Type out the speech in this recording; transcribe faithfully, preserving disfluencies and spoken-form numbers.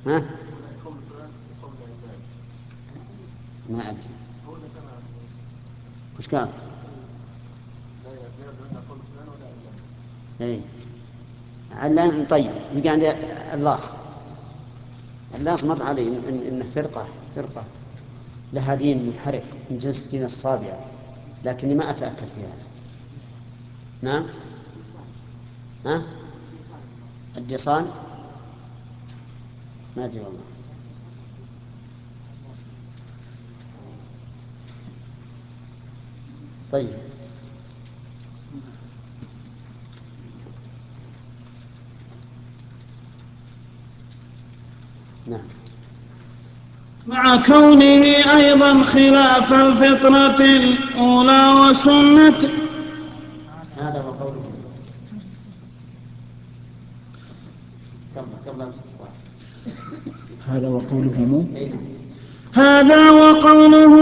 ها؟ ما أدري وش قال؟ ايه علان. طيب بقى عندي اللاص. اللاص مر علي إن إنه فرقة فرقة لها دين منحرف من جنس دين الصابئة، لكني ما أتأكد فيها. نعم. ها؟ الديصان ما أدري والله. طيب نعم. مع كونه أيضا خلاف الفطرة الأولى وسنة. هذا وقوله قبل قبل هذا وقوله أين؟ هذا وقوله